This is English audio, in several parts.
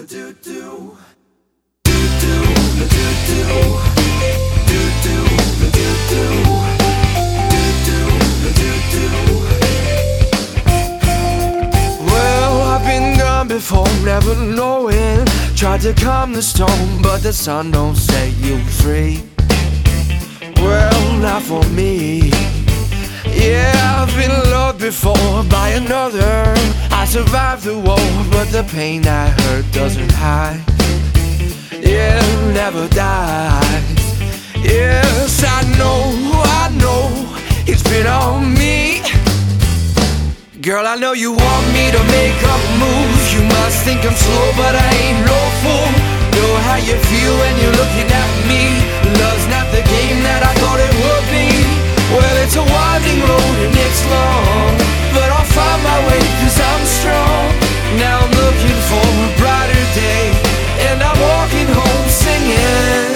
Well, I've been gone before, never knowing. Tried to calm the storm, but the sun don't set you free. Well, not for me. Yeah, I've been loved before by another. I survived the war, but the pain I hurt doesn't hide. Yeah, never dies. Yes, I know, it's been on me. Girl, I know you want me to make a move. You must think I'm slow, but I ain't no fool. Know how you feel when you're looking at me. Love's not the game that I thought it would be. Well, it's a winding road and it's long, but I'll find my way 'cause I'm strong. Now I'm looking for a brighter day, and I'm walking home singing.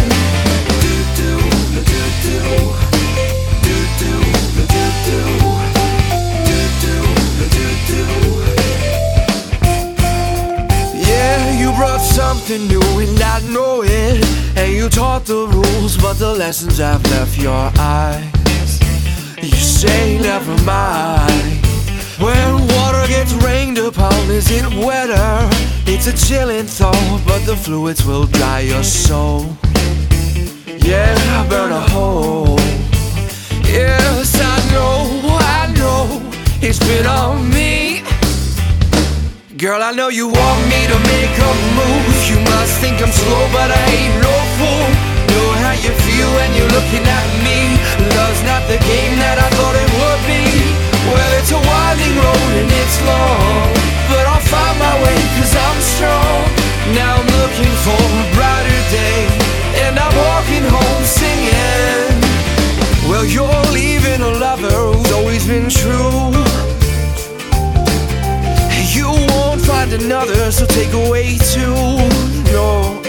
Yeah, you brought something new and I know it, and you taught the rules, but the lessons have left your eyes. You say never mind. When water gets rained upon, is it wetter? It's a chilling thought, but the fluids will dry your soul. Yeah, burn a hole. Yes, I know, it's been on me. Girl, I know you want me to make a move. You must think I'm slow, but I ain't no fool. Know how you feel when you're looking at me. Love's not the game that I thought it would be. Well, it's a winding road and it's long, but I'll find my way 'cause I'm strong. Now I'm looking for a brighter day, and I'm walking home singing. Well, you're leaving a lover who's always been true. You won't find another, so take away two. No,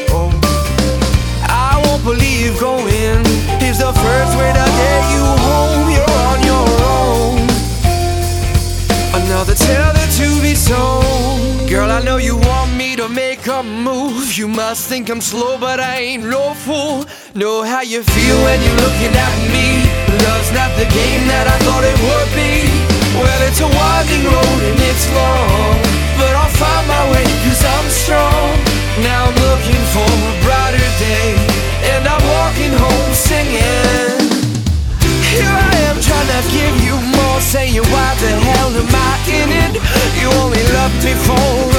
I won't believe going is the first way to get you home. You're on your own. Another tale to be sown. Girl, I know you want me to make a move. You must think I'm slow, but I ain't no fool. Know how you feel when you're looking at me. Love's not the game that I thought it would be. Well, it's a winding road and it's long, but I'll find my way 'cause I'm strong. Now I'm looking for a brighter day, and I'm walking home singing. Here I am trying to give you more, saying why the hell am I in it? You only loved me for